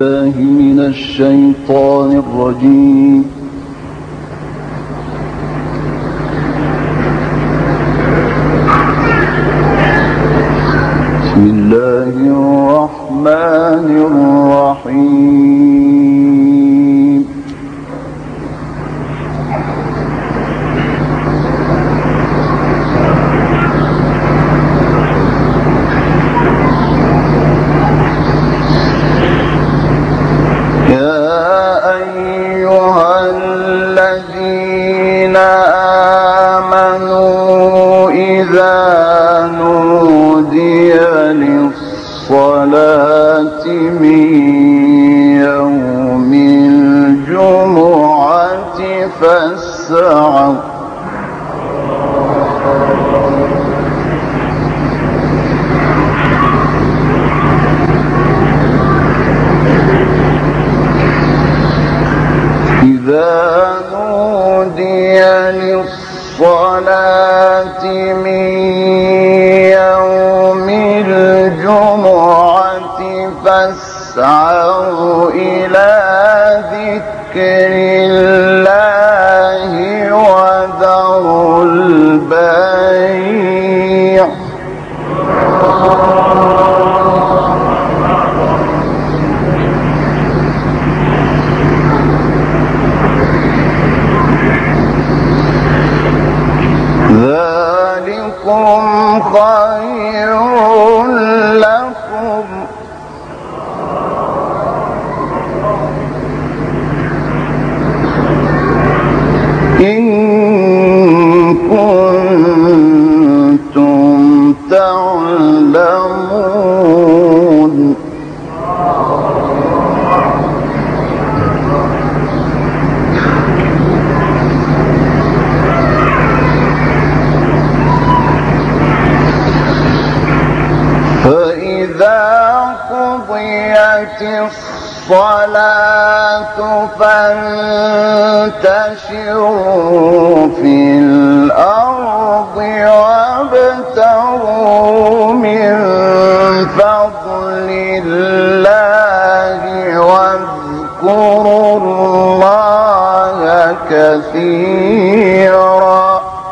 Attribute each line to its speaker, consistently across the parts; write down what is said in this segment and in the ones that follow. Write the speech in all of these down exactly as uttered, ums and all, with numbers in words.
Speaker 1: الله من الشيطان الرجيم. بسم الله الرحمن الرحيم. الصلاة من يوم الجمعة فاسعوا إذا نودي للصلاة من يوم الجمعة فاسعوا إلى ذكر الله وذروا البيع ذلكم خير لكم إن كنتم تعلمون. فإذا قضيت الصلاة فانتشروا في الأرض وابتغوا من فضل الله واذكروا الله كثيرا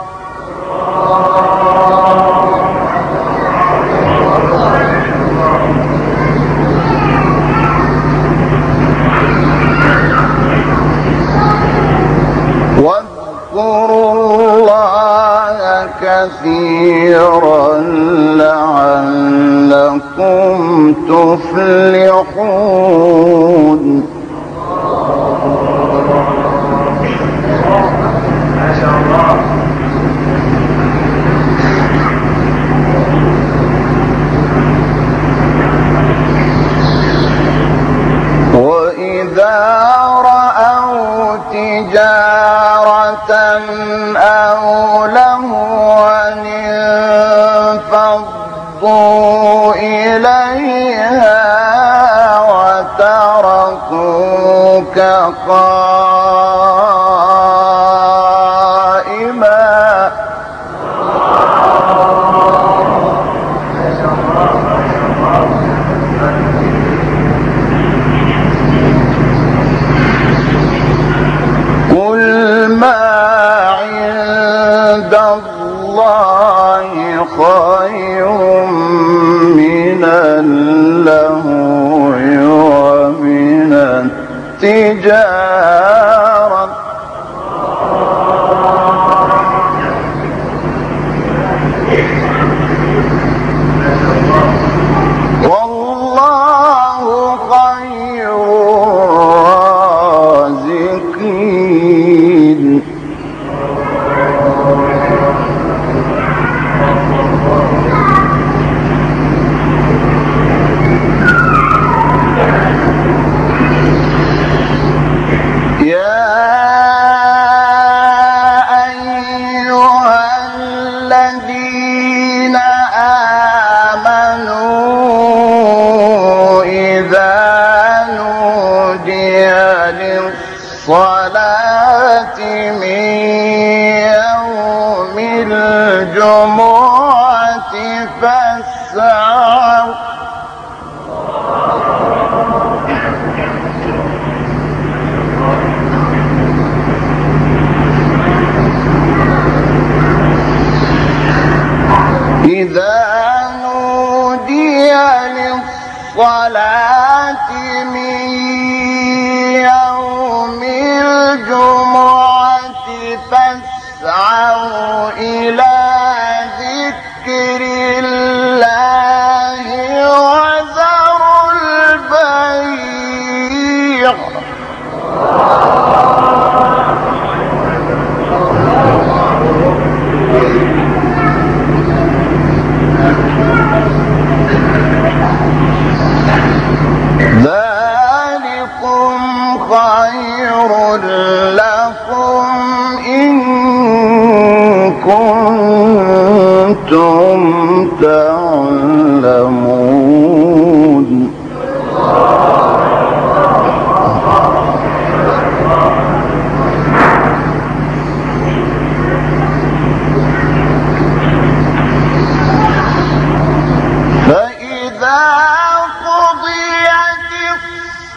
Speaker 1: واذكروا الله كثيرا لعلكم تفلحون. ما شاء الله. وإذا رأوا تجارة أو لهوا انفضوا إليها وتركوك قائما قل ما عند الله خير من اللهو ومن التجارة والله خير الرازقين. الصلاة من يوم الجمعة فاسعوا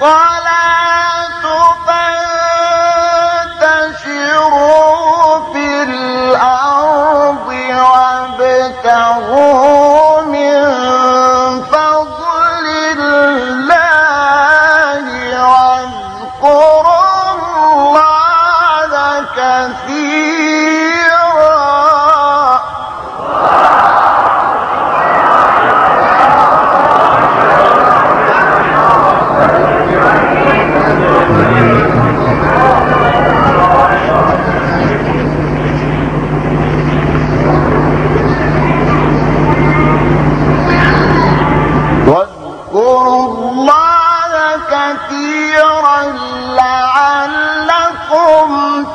Speaker 1: الصلاة فانتشروا في الأرض وابتغوا من فضل الله واذكروا الله كثيرا. واذكروا الله كثيرا لعلكم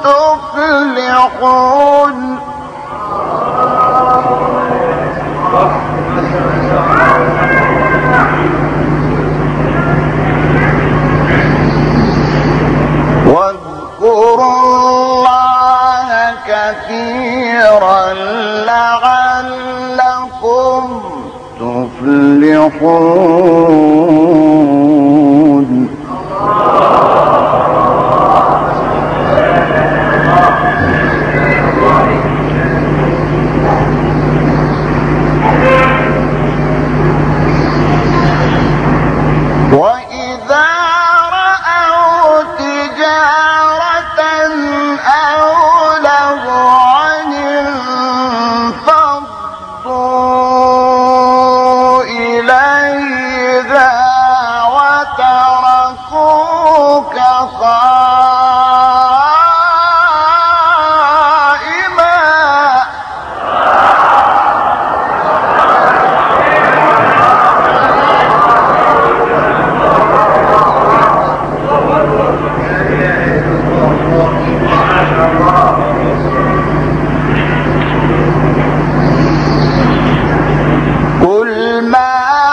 Speaker 1: تفلحون. واذكروا الله كثيرا لعلكم تفلحون. وإذا رأوا تجارة أو لهوا انفضوا إليها وتركوك قائما. قل ما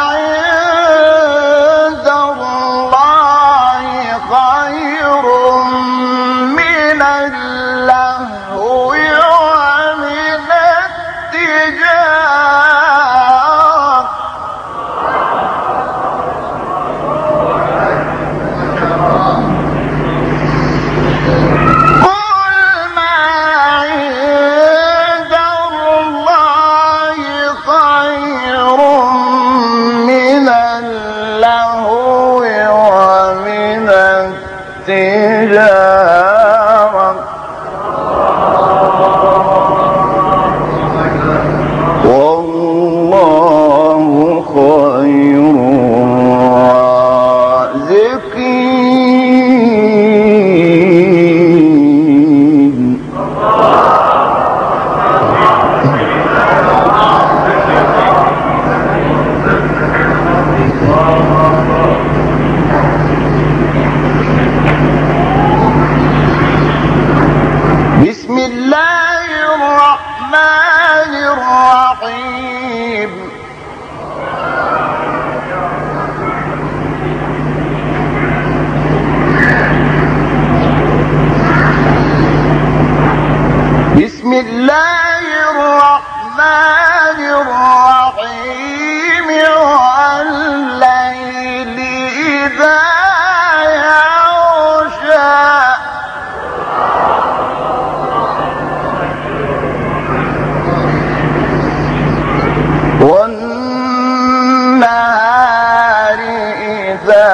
Speaker 1: عند الله خير من اللهو ومن التجارة. قل ما عند الله خير من اللهو ومن التجارة والله خير الرازقين. بسم الله الرحمن الرحيم. بسم الله الرحمن الرحيم. والليل إذا يغشى والنهار إذا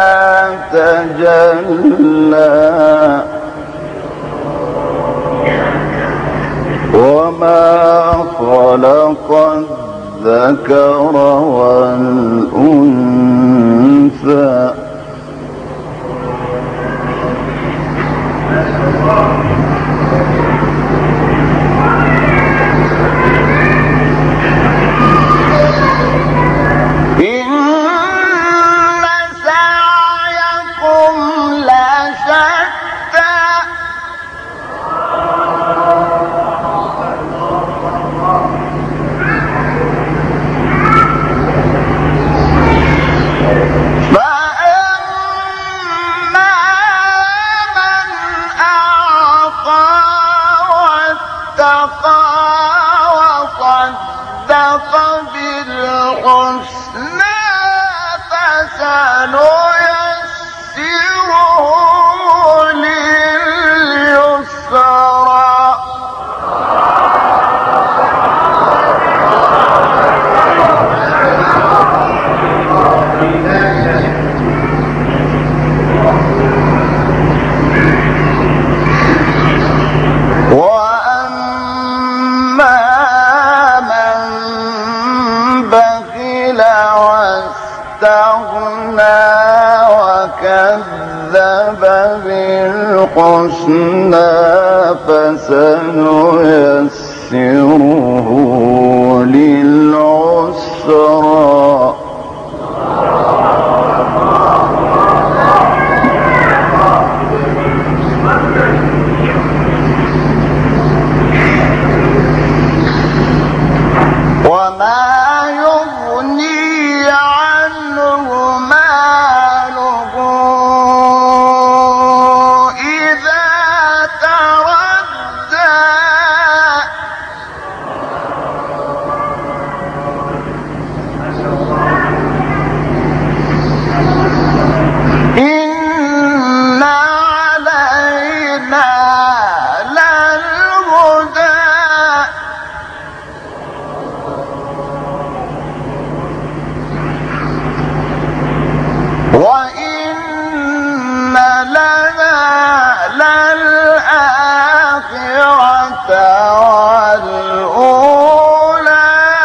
Speaker 1: تجلى وما خلق الذكر والأنثى إن سعيكم لشتى وصدق بالحسنى فسنيسره كذب بالحسنى فسنيسره للعسرى وما يغني عنه ماله إذا تردى إن علينا للهدى وإن لنا للآخرة والأولى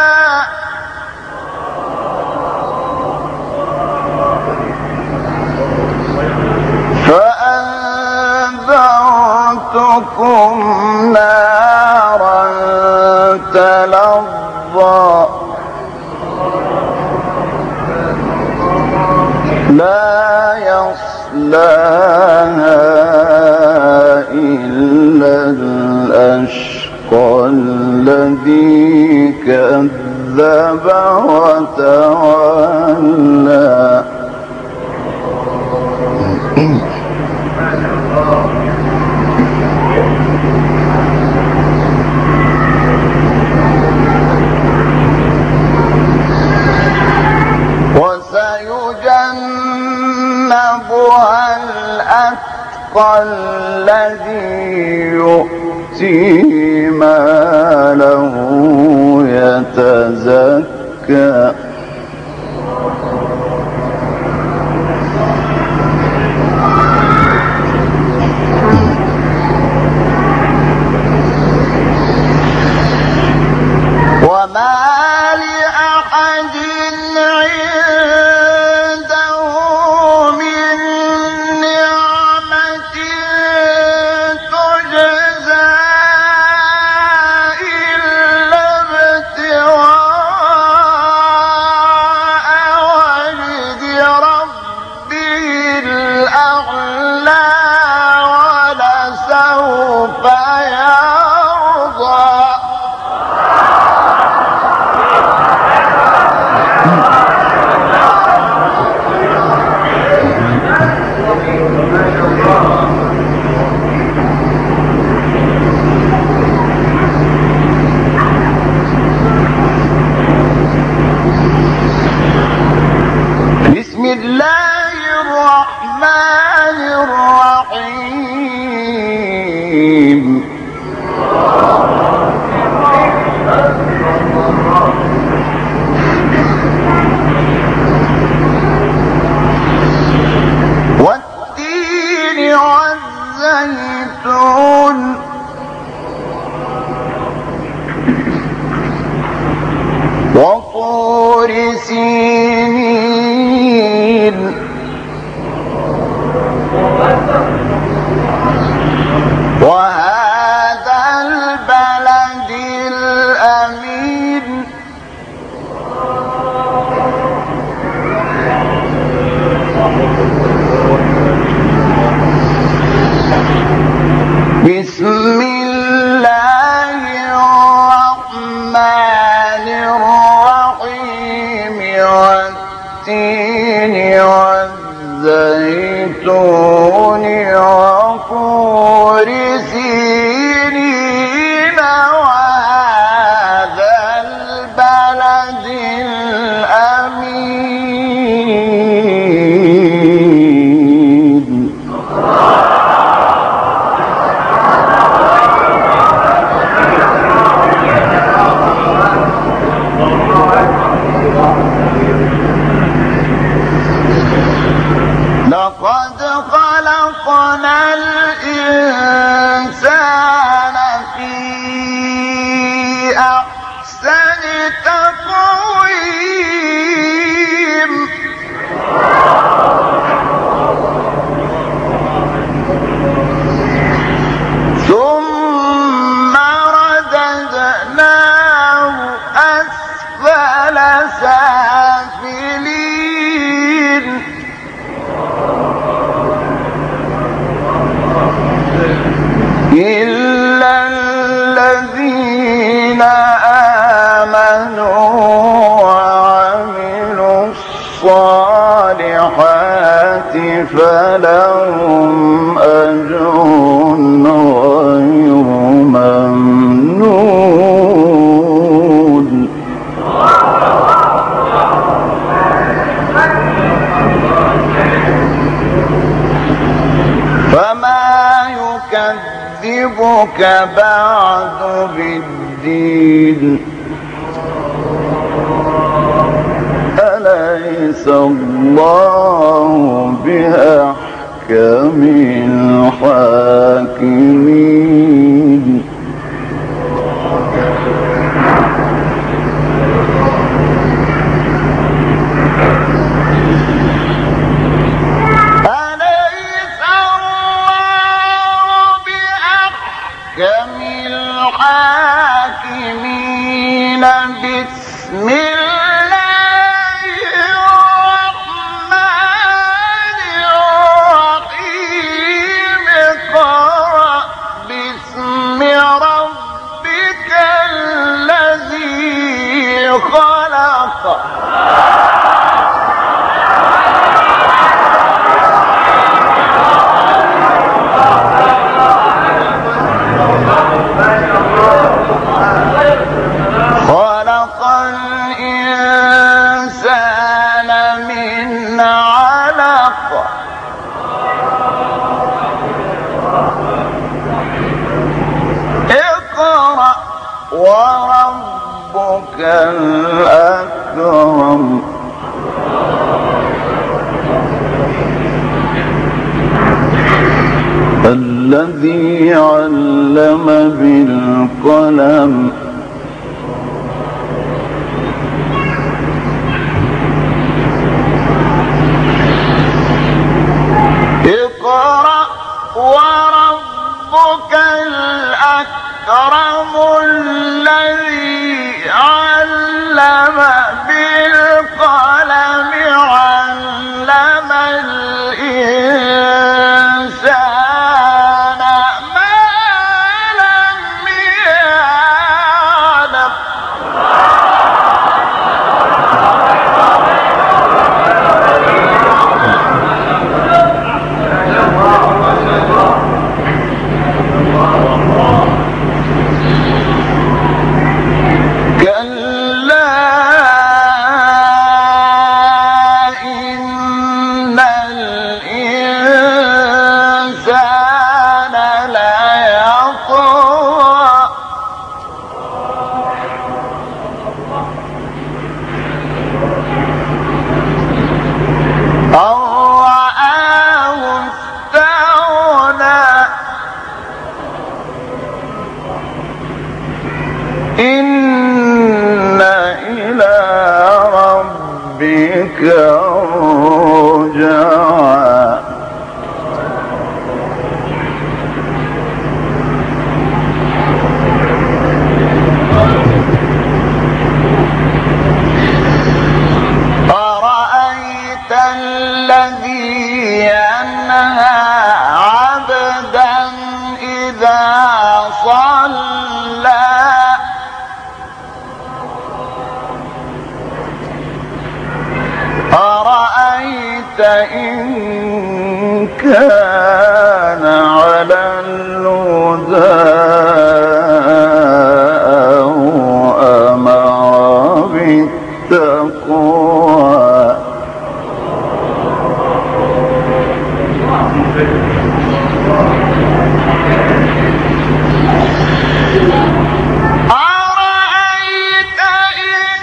Speaker 1: فأنذرتكم نارا تلظى لا يصلاها إلا الأشقى الذي كذب وتولى وسيجنبها الأتقى الذي يؤتي ماله يتزكى وما لأحد عنده من نعمة تجزى إلا ابتغاء وجه ربه الأعلى ولسوف يرضى بسم الله الرحمن الرحيم والتين والزيتون وطور سينين وهذا البلد الأمين بسم الله الرحمن الرحيم والتين والزيتون وطور سينين وهذا البلد الأمين لقد خلقنا الإنسان في أحسن تقويم فلهم أجر غير ممنون. فما يكذبك بعد بالدين أليس الله بأحكم الحاكمين. أليس الله بأحكم الحاكمين. بسم الله الرحمن الرحيم. اقرأ باسم ربك الذي خلق. خلق الإنسان من علق. اقرأ وربك الأكرم. الذي علم بالقلم. اقرأ وربك الأكرم الذي علم بالقلم علم الإنسان ما لم يعلم. كلا إن الإنسان ليطغى أن رآه استغنى. إن إلى ربك الرجعى. أرأيت الذي ينهى عبدا إذا صلى. أرأيت إن كان على الهدى أو أمر بالتقوى. أرأيت إن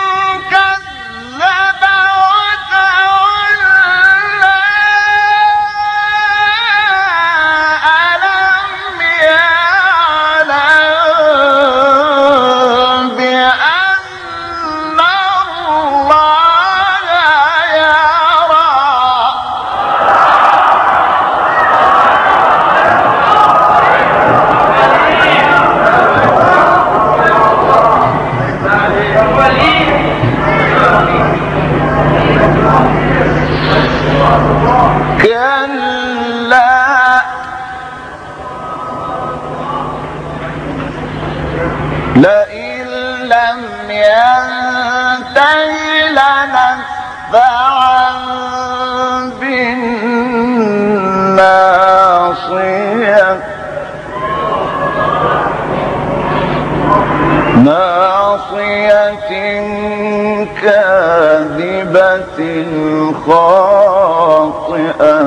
Speaker 1: كذب وتولى. ألم يعلم بأن الله يرى. خاطئة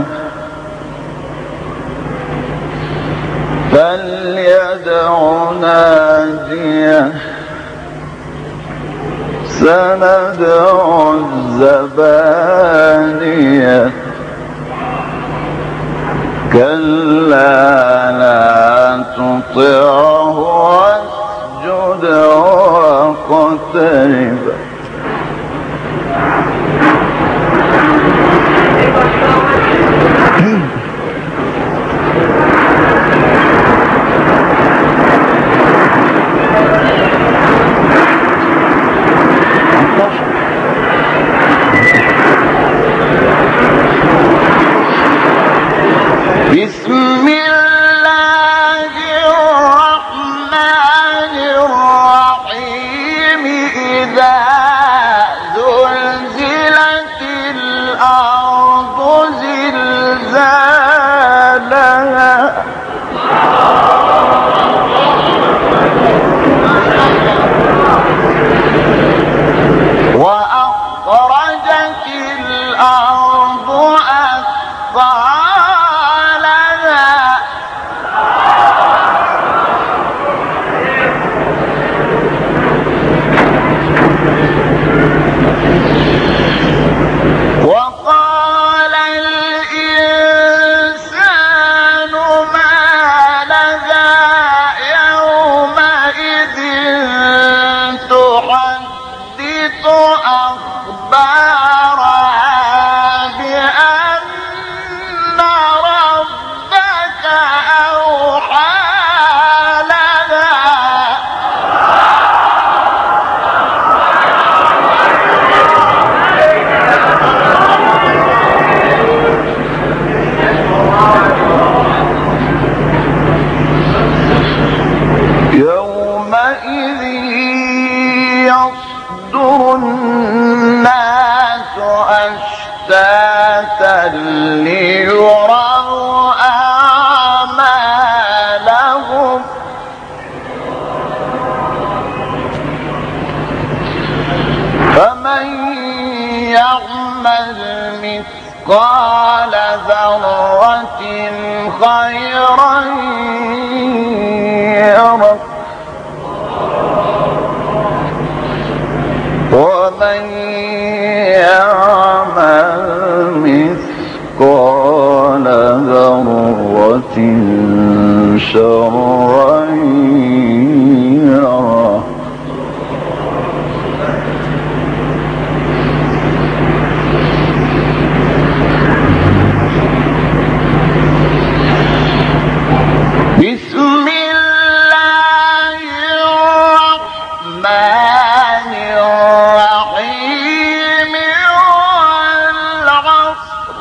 Speaker 1: فليدع ناديه سندع الزبانية كلا لا تطعه واسجد واقترب بسم الله الرحمن الرحيم إذا زلزلت الأرض زلزالها وأخرجت الأرض أثقالها وقال الإنسان ما لها يومئذ تحدث أخبارها بأن ربك أوحى لها يومئذ يصدر الناس أشتاتا ليروا أعمالهم فمن يعمل مثقال ذرة خيرا يره ومن يعمل مثقال ذرة شرا يره بسم الله الرحمن الرحيم والعصر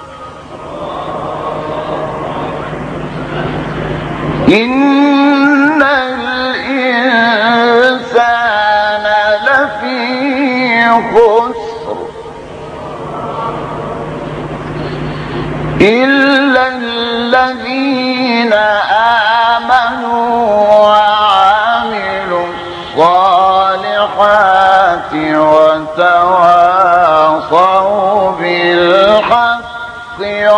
Speaker 1: إن الإنسان لفي خسر إلا الذين آمنوا وعملوا الصالحات وتواصوا بالحق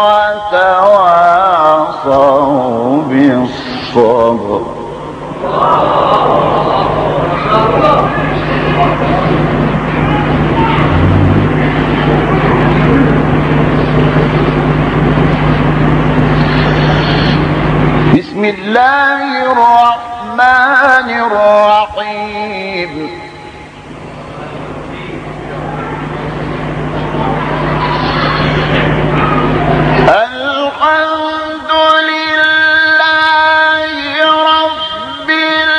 Speaker 1: وتواصوا بالصبر بسم الله الرحمن الرحيم الحمد لله رب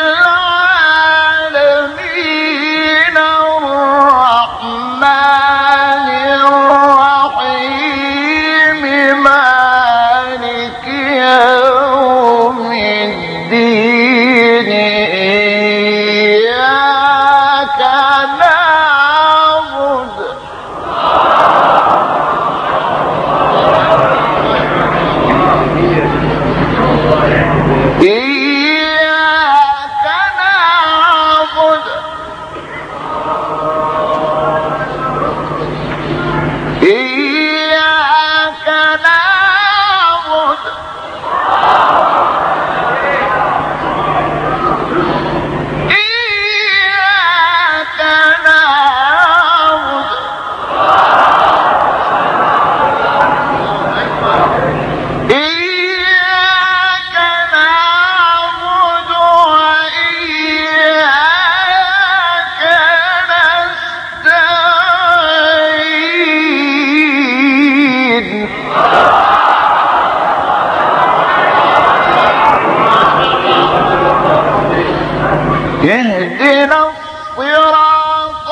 Speaker 1: العالمين الرحمن الرحيم مالك يوم الدين إياك نعبد إياك نعبد اهدنا الصراط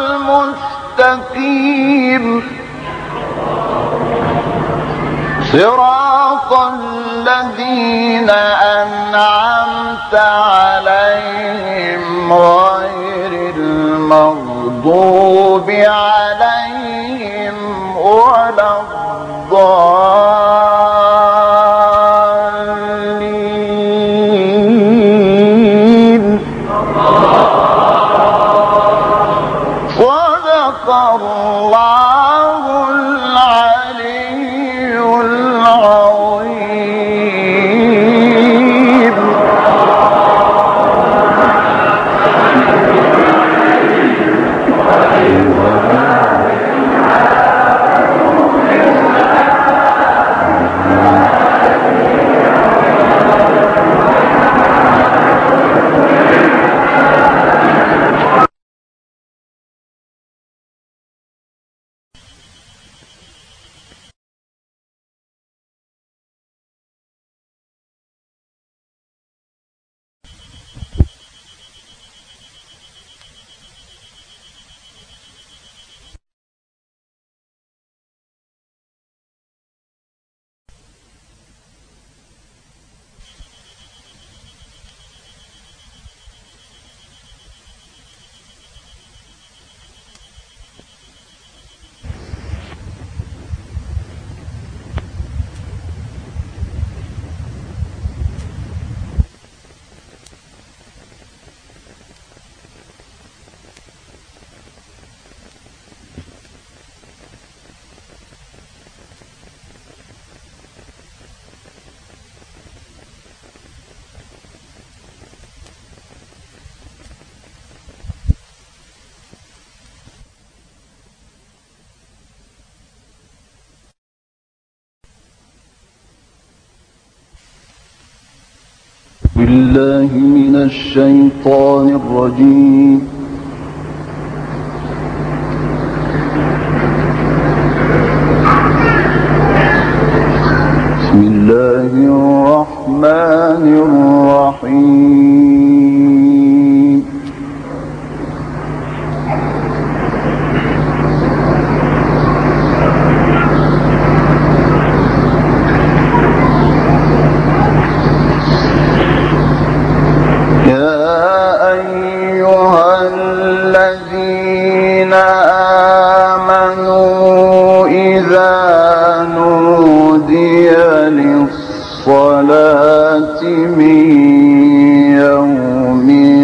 Speaker 1: المستقيم صراط الذين أنعمت عليهم غير المغضوب عليهم ولا الضالين. صدق الله العلي العظيم.
Speaker 2: بالله من الشيطان الرجيم. بسم الله الرحمن الرحيم. الصلاة من يوم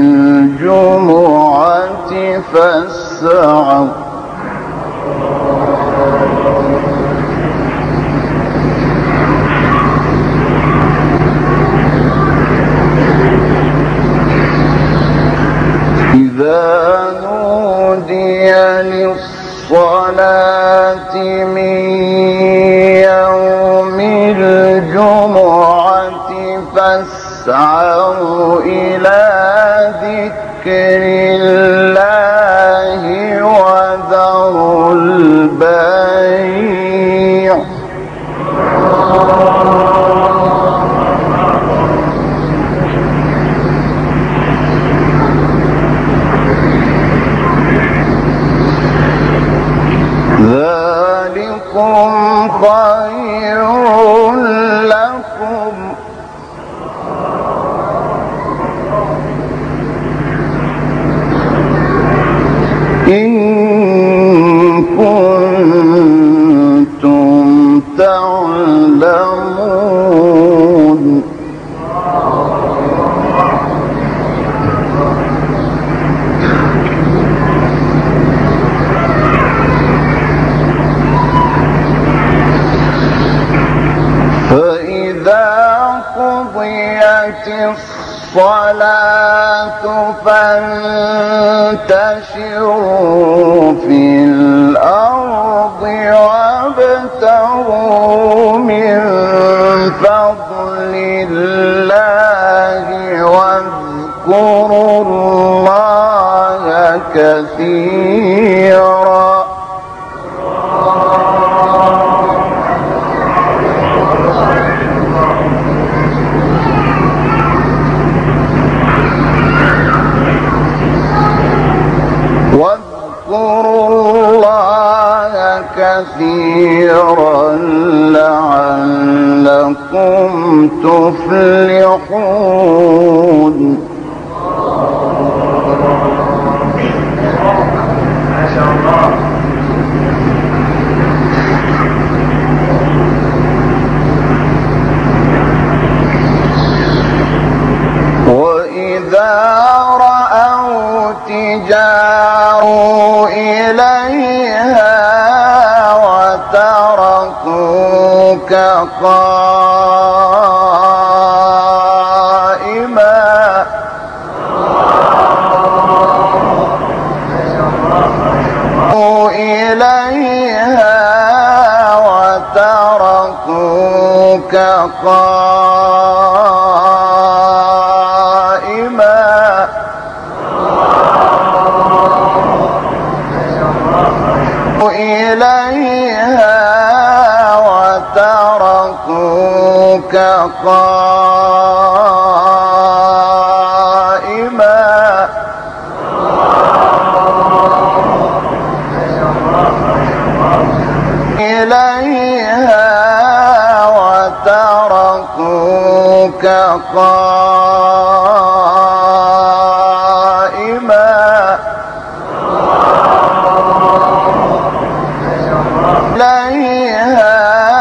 Speaker 2: الجمعة فاسعوا إذا نودي للصلاة من يوم الجمعة فاسعوا إلى ذكر الله وذروا البيع ذلكم خير لكم وإذا قضيت الصلاة فانتشروا في الأرض وابتغوا من فضل الله واذكروا الله كثيرا واذكروا الله كثيرا لعلكم تفلحون.
Speaker 3: ما شاء الله.
Speaker 2: وإذا رأوا تجاروا إليها وتركوك قائما إليها وتركوك قائما إليها وتركوك قائما إليها وتركوك قائما إليها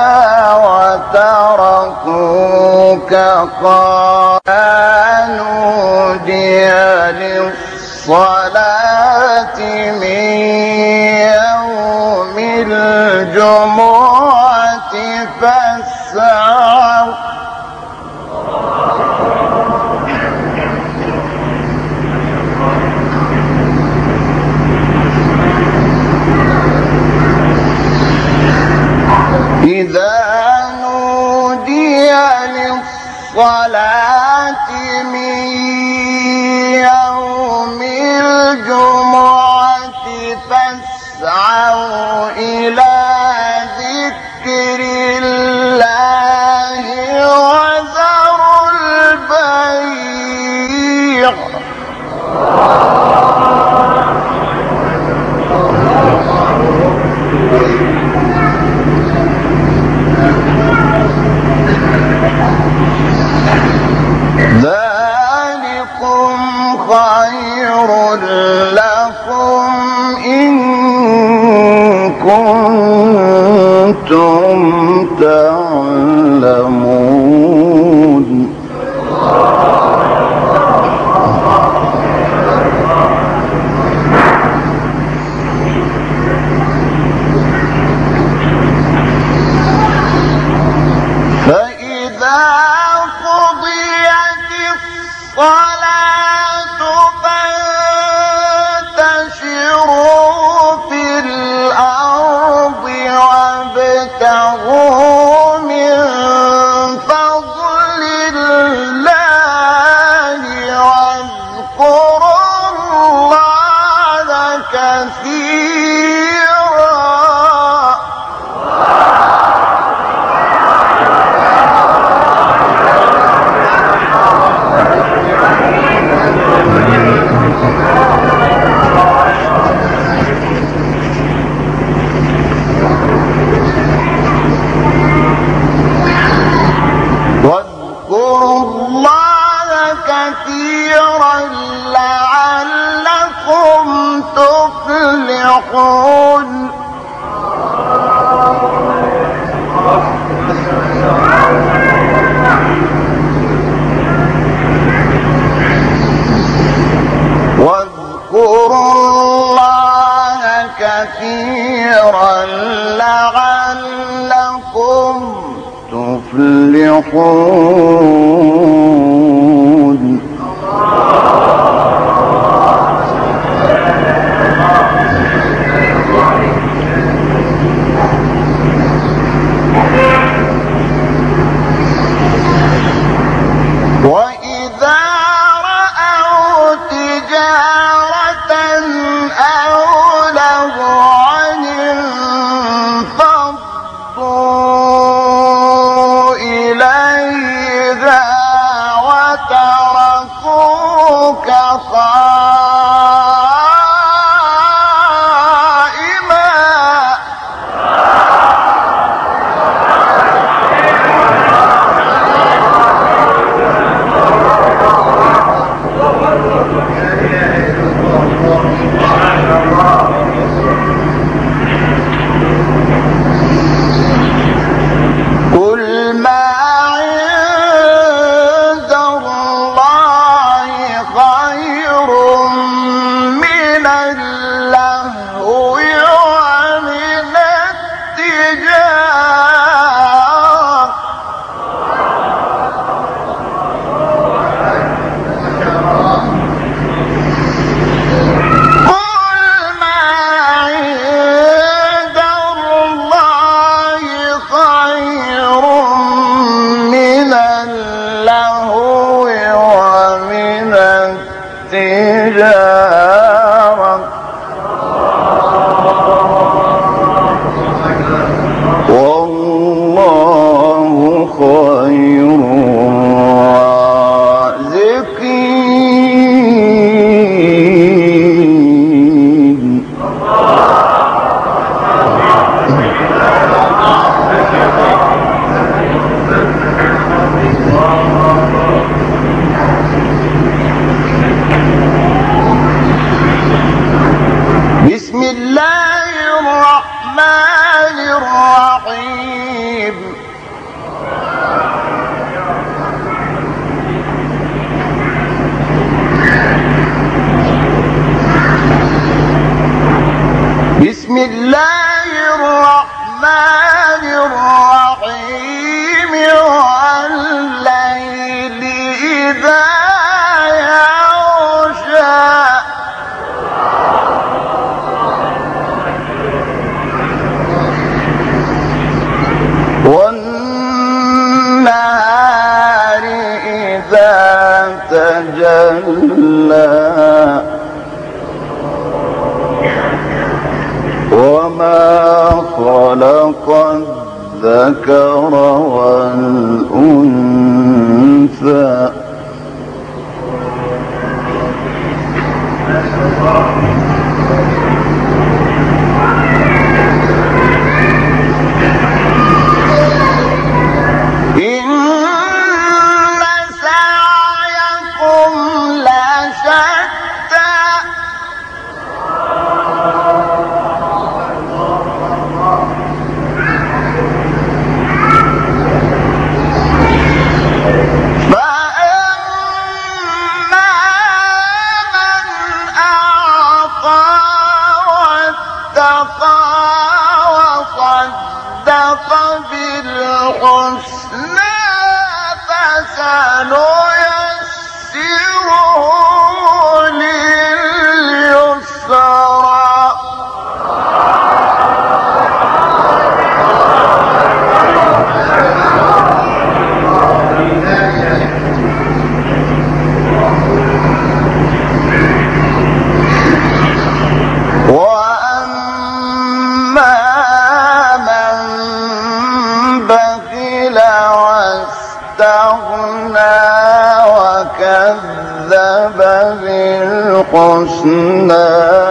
Speaker 2: وتركوك قائما نودي للصلاة من يوم الجمعة فاسعوا إذا نودي للصلاة من يوم الجمعة فاسعوا إلى ذكر الله وذروا البيع ذلكم خير لكم إن كنتم تعلمون. فإذا قضيت الصلاة فانتشروا في الأرض وابتغوا من فضل الله واذكروا الله كثيرا. واذكروا الله كثيرا لعلكم تفلحون. واذكروا الله كثيرا لعلكم تفلحون.
Speaker 1: مفلحون
Speaker 2: وإذا رأوا تجارة أو لهوا انفضوا إليها وتركوك قائما قل ما عند الله خير من اللهو ومن التجارة قل ما عند الله خير من اللهو ومن التجارة والله خير الرازقين بسم الله الرحمن الرحيم بسم الله الرحمن الرحيم والليل إذا يغشى والنهار إذا تجلى وما خلق الذكر والأنثى إن سعيكم لشتى فأما من أعطى واتقى وصدق بالحسنى فسنيسره لليسرى وأما من بخل واستغنى وكذب بالحسنى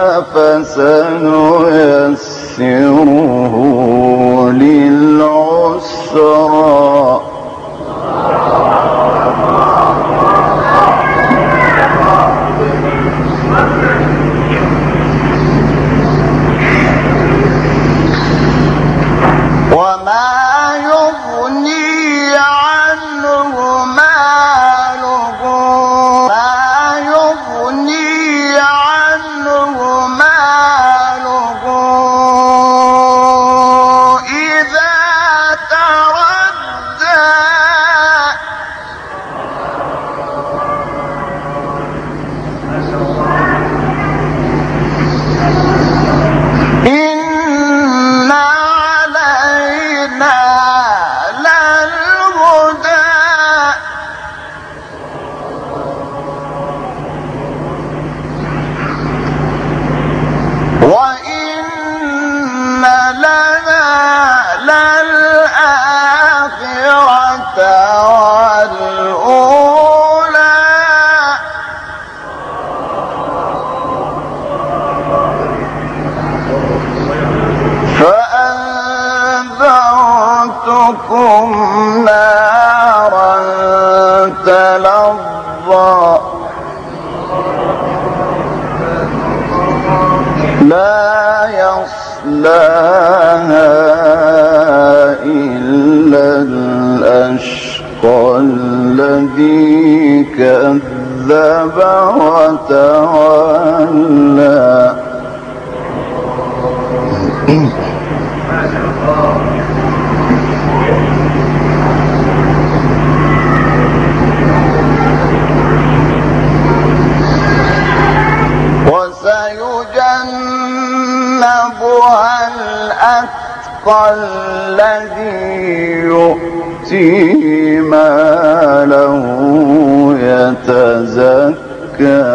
Speaker 2: فسنيسره للعسرى وما يغني عنه ماله ما يغني عنه ماله إذا تردى
Speaker 1: تلظى لا يصلاها إلا الأشقى الذي كذب وتولى وسيجنبها الأتقى الذي يؤتي ماله يتزكى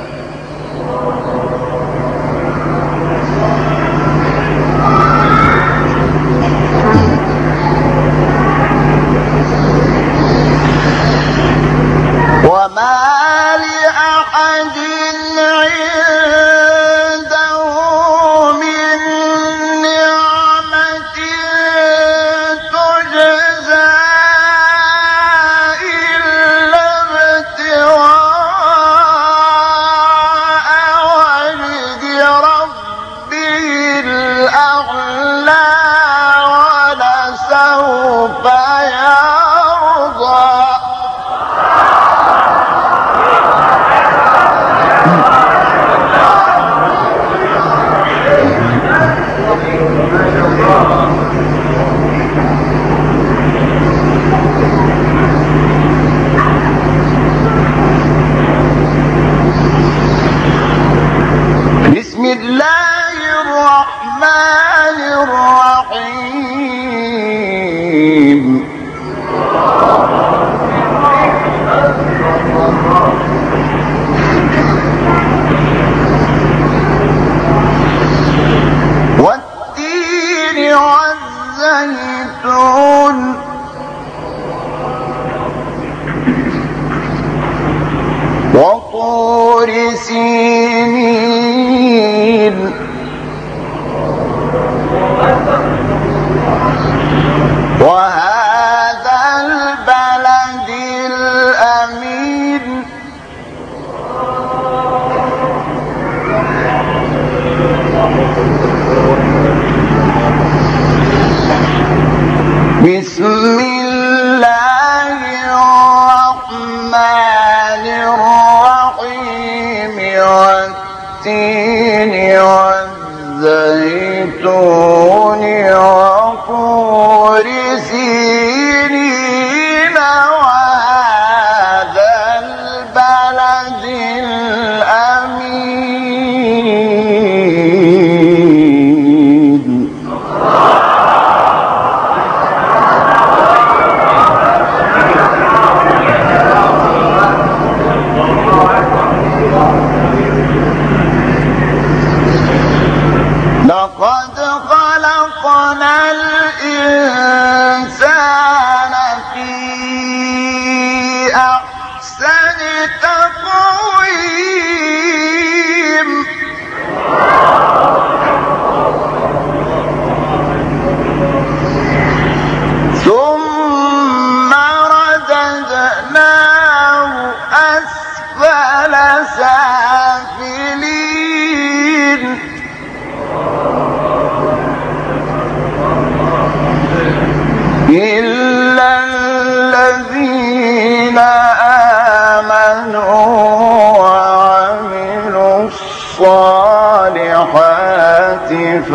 Speaker 1: وما لأحد عنده من نعمة تجزى إلا ابتغاء وجه ربه الأعلى ولسوف يرضى بسم الله الرحمن الرحيم والتين والزيتون وطور سينين وهذا البلد الأمين بسم الله الرحمن الرحيم والتين والزيتون وطور سينين وهذا البلد الأمين لقد خلقنا الإنسان في أحسن تقويم ثم رددناه أسفل سافلين إلا الذين آمنوا وعملوا الصالحات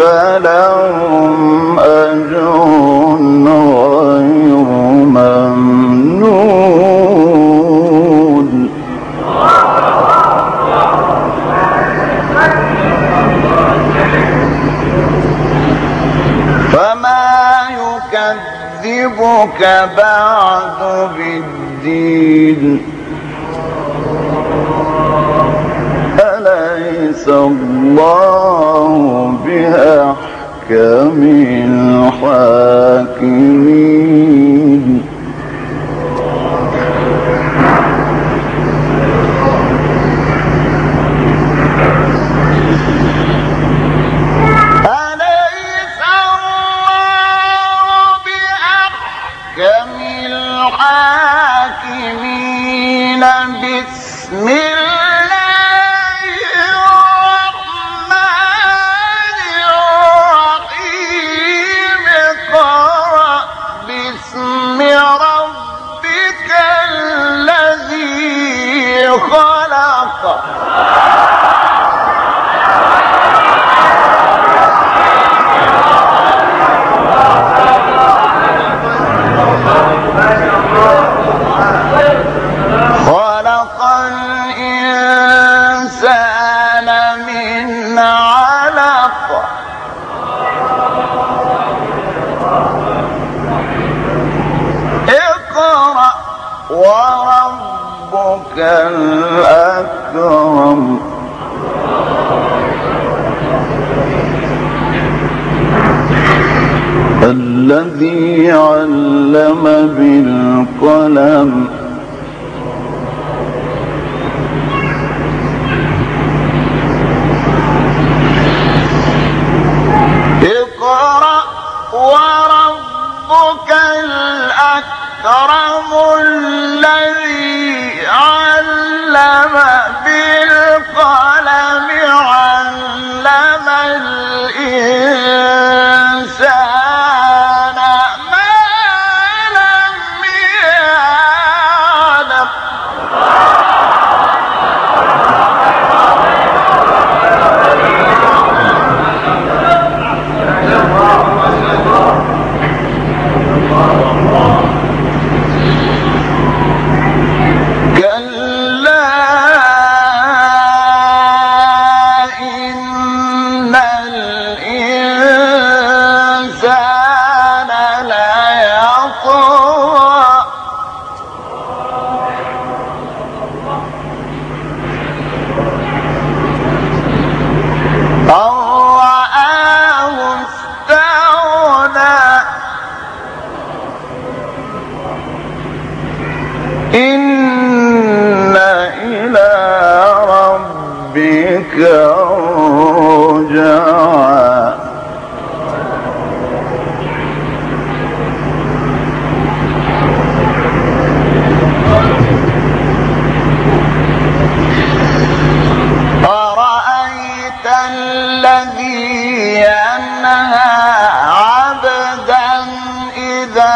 Speaker 1: فلهم أجر غير ممنون فما يكذبك بعد بالدين أليس الله بأحكم الحاكمين الحاكمين
Speaker 2: بسم الله الرحمن الرحيم اقرأ باسم ربك الذي خلق خلق الإنسان من علق اقرأ وربك الأكرم الذي علم بالقلم اقرأ وربك الأكرم الذي علم بالقلم علم الإنسان ما لم يعلم كلا إن الإنسان ليطغى أن رآه استغنى إن إلى ربك الرجعى أرأيت الذي ينهى عبدا إذا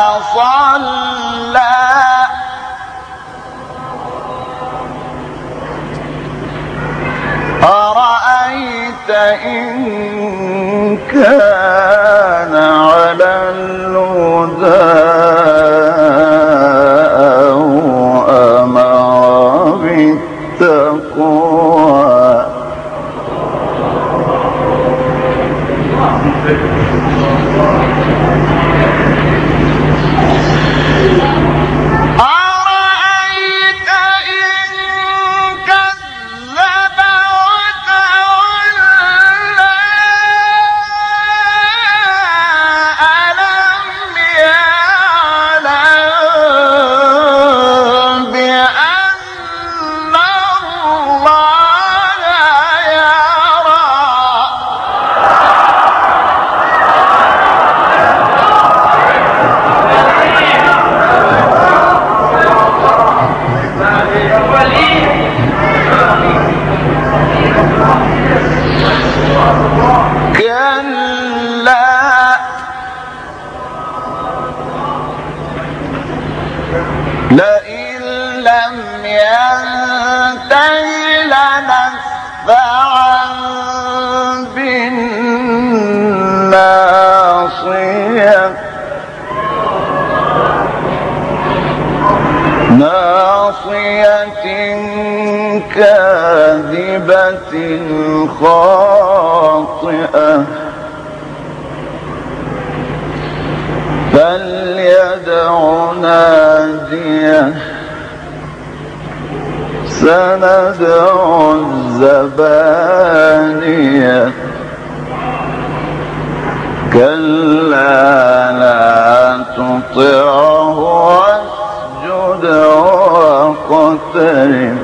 Speaker 2: صلى أرأيت إن كان على الهدى أو أمر بالتقوى أرأيت إن كذب وتولى ألم يعلم بأن الله يرى كلا لئن لم ينته لنسفعا بالناصية ناصية كاذبة خاطئة فليدع ناديه سندع الزبانية كلا لا تطعه واسجد واقترب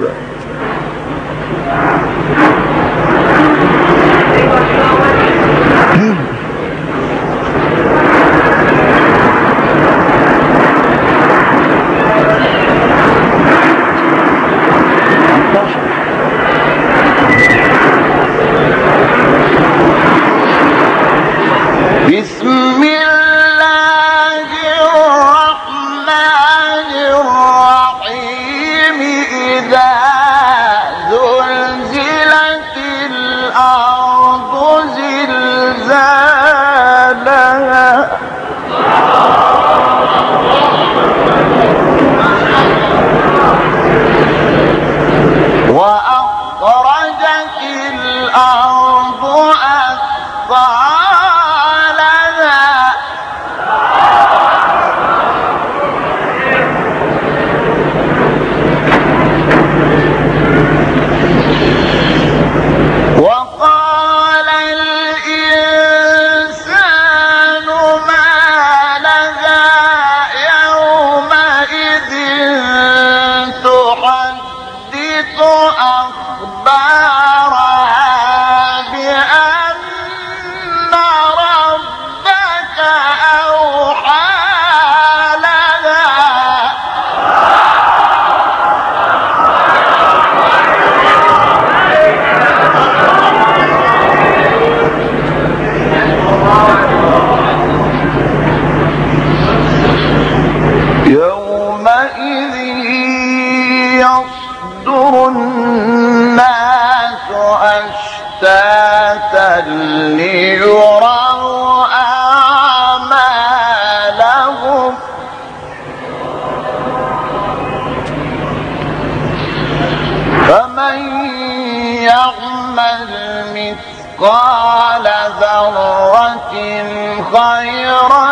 Speaker 1: مثقال ذرة خيرا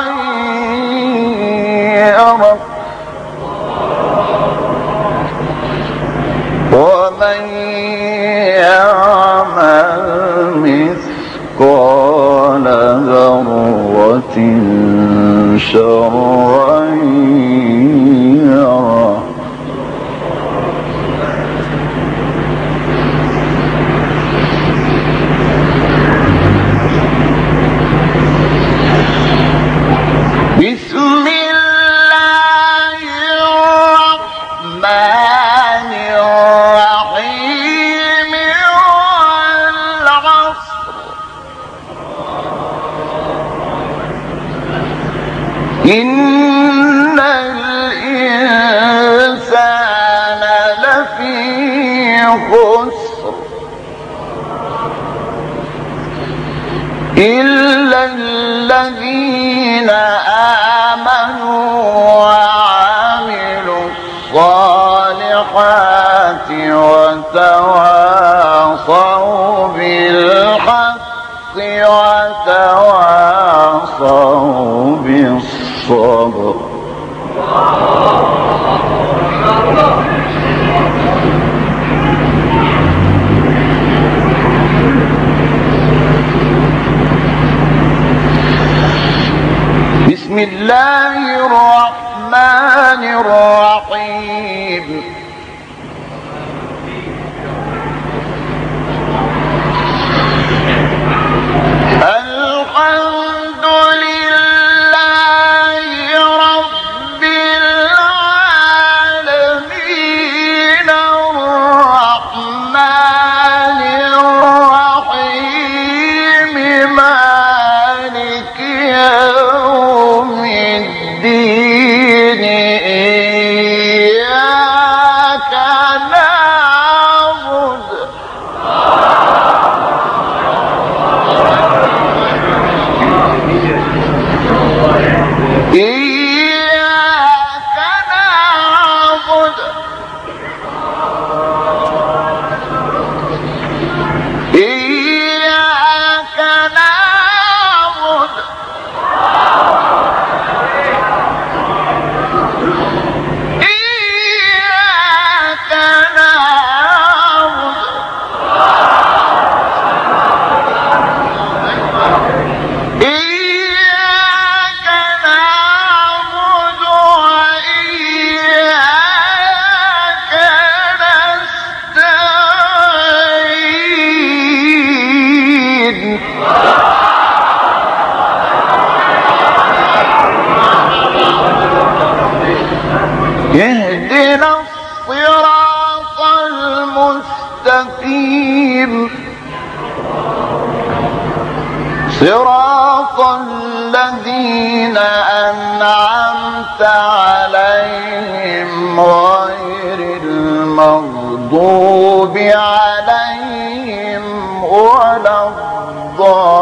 Speaker 1: يره ومن يعمل مثقال ذرة شرا يره. بسم الله الرحمن الرحيم والعصر إن الإنسان لفي خسر إلا الذين آمنوا وعملوا الصالحات وتواصوا بالحق وتواصوا بالصبر. بسم الله الرحمن الرحيم الحمد لله رب العالمين الرحمن الرحيم مالك يوم الدين إياك نعبد إياك نعبد إياك نعبد إياك نعبد إياك نعبد وإياك نستعين اهدنا الصراط المستقيم صراط الذين أنعمت عليهم غير المغضوب عليهم ولا الضالين.